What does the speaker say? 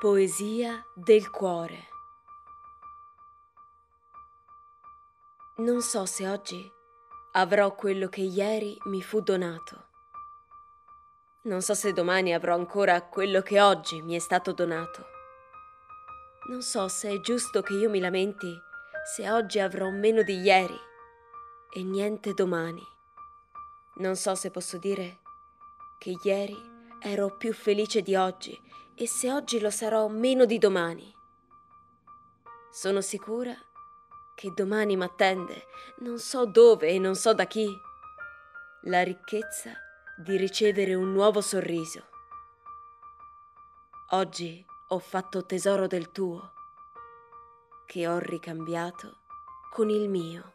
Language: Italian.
Poesia del cuore. Non so se oggi avrò quello che ieri mi fu donato. Non so se domani avrò ancora quello che oggi mi è stato donato. Non so se è giusto che io mi lamenti se oggi avrò meno di ieri e niente domani. Non so se posso dire che ieri ero più felice di oggi e se oggi lo sarò meno di domani. Sono sicura che domani m'attende, non so dove e non so da chi, la ricchezza di ricevere un nuovo sorriso. Oggi ho fatto tesoro del tuo, che ho ricambiato con il mio.